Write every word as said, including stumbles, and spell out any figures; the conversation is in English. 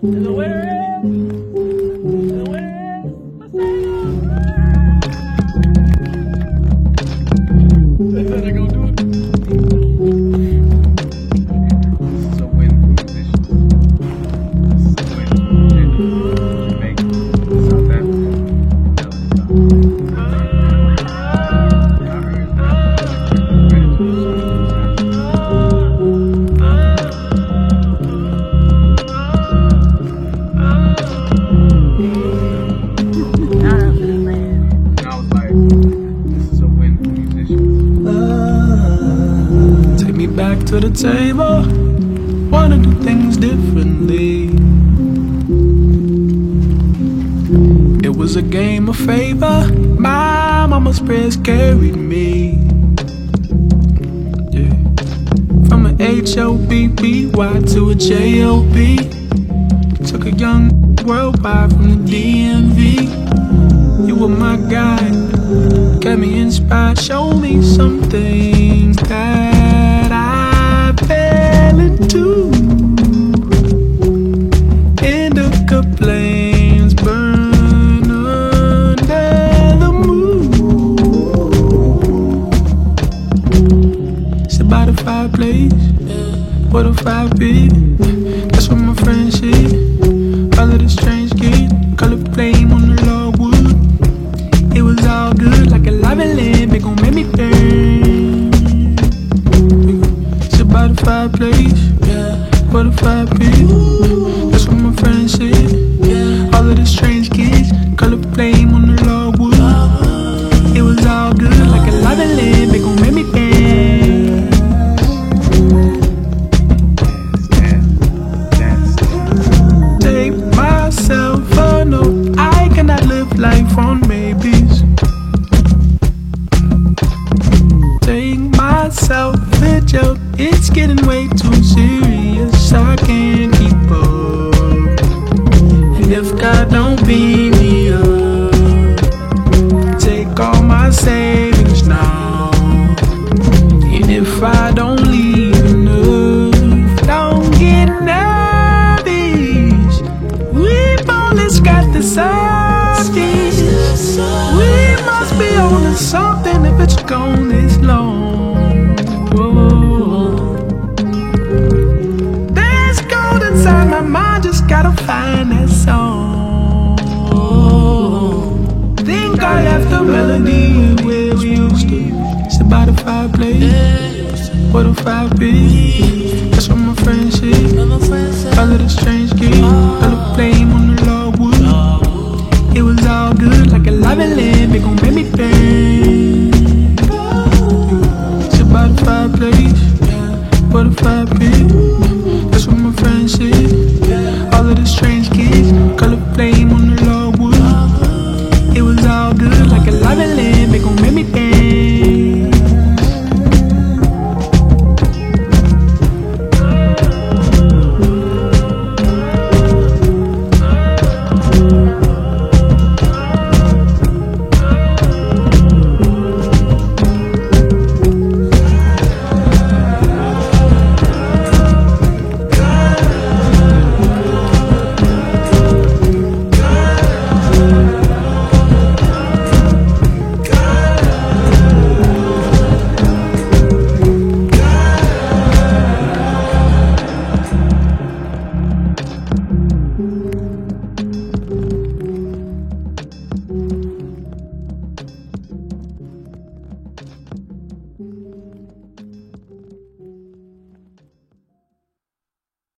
And the winner is... And the winner is... That's how they gonna do it. This is a win for musicians. This is a win for Jamaica, South Africa, back to the table, wanna do things differently. It was a game of favor, my mama's prayers carried me. Yeah. From an H O B B Y to a J O B, took a young worldwide from the D M V. You were my guide, kept me inspired, showed me something that I fell into. Indica flames burn under the moon. Sit by the fireplace, what a fire pit. That's what my friends said. All of the strange kids, color flame on the logwood. It was all good like a lava lamp, it gon' make me burn. Sit by the fireplace, yeah, what a fire pit. That's what my friends said. All of the strange kids, color flame on the logwood. It was all good like a lava lamp, it gon' make me burn. Take myself a note, I cannot live life on maybes. Take myself a joke, it's getting way too serious, I can't keep up. And if God don't beam me up, take all my savings now. And if I don't leave enough, don't get nervous. We've only got the surface. We must be on to something if it's gone this long. Whoa. There's gold inside my mind, just gotta find that song. Think I left the melody where we used to sit by the fireplace, what a fire pit. That's what my friends said. All of the strange kids, color flame on the logwood. It was all good like a lava lamp, it gon' make me burn. Sit by the fireplace, what a fire pit.